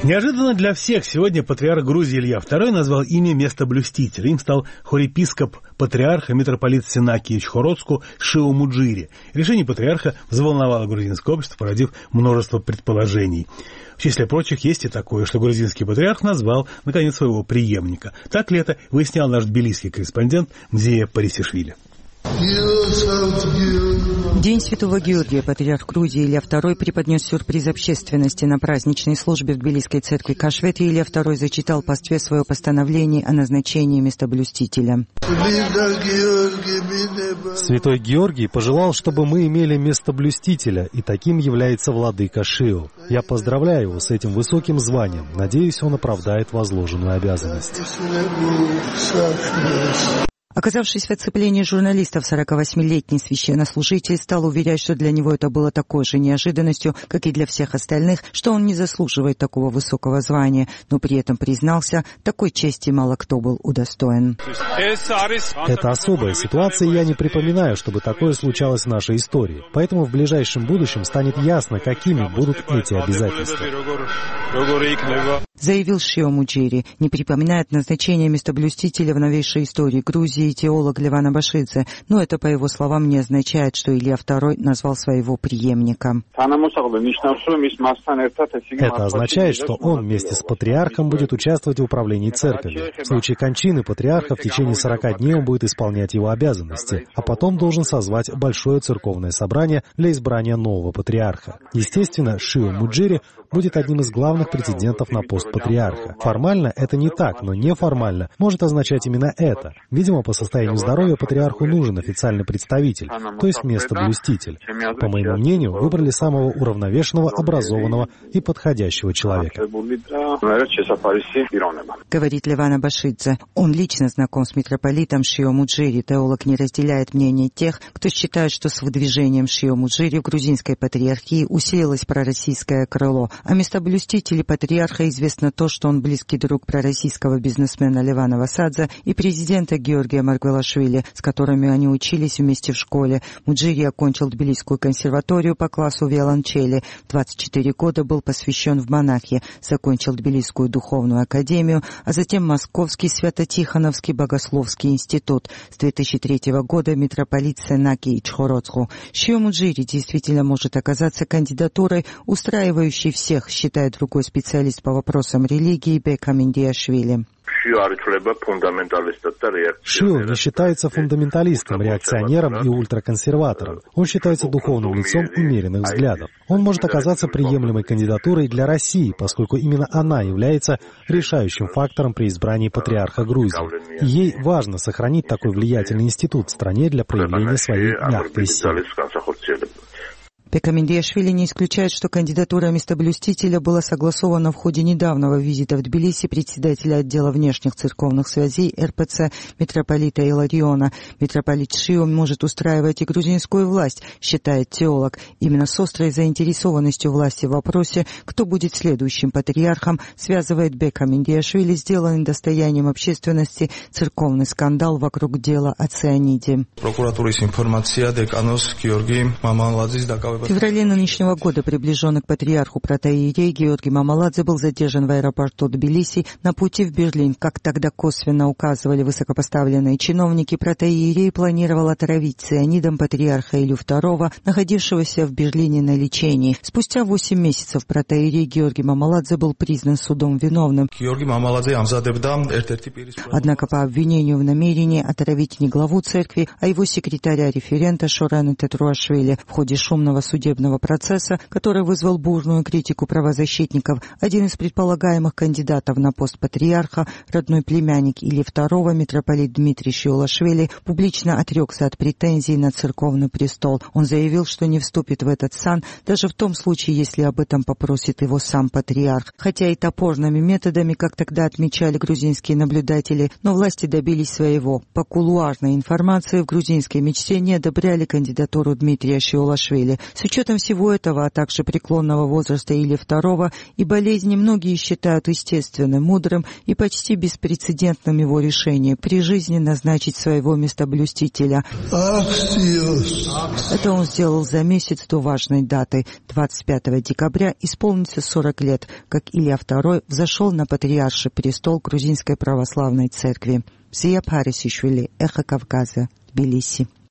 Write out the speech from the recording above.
Неожиданно для всех сегодня патриарх Грузии Илья II назвал имя местоблюстителя. Им стал хорепископ патриарха митрополит Сенаки Ичхородску Шио Муджири. Решение патриарха взволновало грузинское общество, породив множество предположений. В числе прочих есть и такое, что грузинский патриарх назвал, наконец, своего преемника. Так ли это, выяснял наш тбилисский корреспондент Мзея Парисишвили. День Святого Георгия патриарх Грузии Илья II преподнес сюрприз общественности. На праздничной службе в Тбилисской церкви Кашвети Илья II зачитал пастве свое постановление о назначении местоблюстителя. Святой Георгий пожелал, чтобы мы имели местоблюстителя, и таким является владыка Шио. Я поздравляю его с этим высоким званием. Надеюсь, он оправдает возложенную обязанность. Оказавшись в оцеплении журналистов, 48-летний священнослужитель стал уверять, что для него это было такой же неожиданностью, как и для всех остальных, что он не заслуживает такого высокого звания, но при этом признался, такой чести мало кто был удостоен. Это особая ситуация, и я не припоминаю, чтобы такое случалось в нашей истории. Поэтому в ближайшем будущем станет ясно, какими будут эти обязательства. Заявил Шио Муджири, не припоминает назначение местоблюстителя в новейшей истории Грузии теолог Леван Абашидзе, но это, по его словам, не означает, что Илья II назвал своего преемника. Это означает, что он вместе с патриархом будет участвовать в управлении церковью. В случае кончины патриарха в течение 40 дней он будет исполнять его обязанности, а потом должен созвать большое церковное собрание для избрания нового патриарха. Естественно, Шио Муджири будет одним из главных претендентов на пост патриарха. Формально это не так, но неформально может означать именно это. Видимо, по состоянию здоровья патриарху нужен официальный представитель, то есть местоблюститель. По моему мнению, выбрали самого уравновешенного, образованного и подходящего человека. Говорит Леван Абашидзе. Он лично знаком с митрополитом Шио Муджири. Теолог не разделяет мнение тех, кто считает, что с выдвижением Шио Муджири в грузинской патриархии усилилось пророссийское крыло. О местоблюстителе патриарха известно то, что он близкий друг пророссийского бизнесмена Левана Васадзе и президента Георгия Маргвелашвили, с которыми они учились вместе в школе. Муджири окончил Тбилисскую консерваторию по классу виолончели. 24 года был посвящен в монахи. Закончил Тбилисскую духовную академию, а затем Московский Свято-Тихоновский богословский институт. С 2003 года митрополит Сенаки Ичхородску. Шио Муджири действительно может оказаться кандидатурой, устраивающей всех, считает другой специалист по вопросам религии Бека Миндиашвили. Шио не считается фундаменталистом, реакционером и ультраконсерватором. Он считается духовным лицом умеренных взглядов. Он может оказаться приемлемой кандидатурой для России, поскольку именно она является решающим фактором при избрании патриарха Грузии. И ей важно сохранить такой влиятельный институт в стране для проявления своей мягкой силы. Бека Миндиашвили не исключает, что кандидатура местоблюстителя была согласована в ходе недавнего визита в Тбилиси председателя отдела внешних церковных связей РПЦ митрополита Илариона. Митрополит Шио может устраивать и грузинскую власть, считает теолог. Именно с острой заинтересованностью власти в вопросе, кто будет следующим патриархом, связывает Бека Миндиашвили сделанный достоянием общественности церковный скандал вокруг дела о цианиде. В феврале нынешнего года приближенный к патриарху протоиерей Георгий Мамаладзе был задержан в аэропорту Тбилиси на пути в Берлин. Как тогда косвенно указывали высокопоставленные чиновники, протоиерей планировал отравить цианидом патриарха Илью II, находившегося в Берлине на лечении. Спустя 8 месяцев протоиерей Георгий Мамаладзе был признан судом виновным. Однако по обвинению в намерении отравить не главу церкви, а его секретаря-референта Шорена Тетруашвили в ходе шумного судебного процесса, который вызвал бурную критику правозащитников, один из предполагаемых кандидатов на пост патриарха, родной племянник Ильи II, митрополит Дмитрий Шиолашвили, публично отрекся от претензий на церковный престол. Он заявил, что не вступит в этот сан, даже в том случае, если об этом попросит его сам патриарх. Хотя и топорными методами, как тогда отмечали грузинские наблюдатели, но власти добились своего. По кулуарной информации в грузинской мечте не одобряли кандидатуру Дмитрия Шиолашвили. С учетом всего этого, а также преклонного возраста Ильи II и болезни, многие считают естественным, мудрым и почти беспрецедентным его решение при жизни назначить своего местоблюстителя. Это он сделал за месяц до важной даты. 25 декабря исполнится 40 лет, как Илья II взошел на патриарший престол Грузинской православной церкви. Зия Парисишвили, Эхо Кавказа, Тбилиси.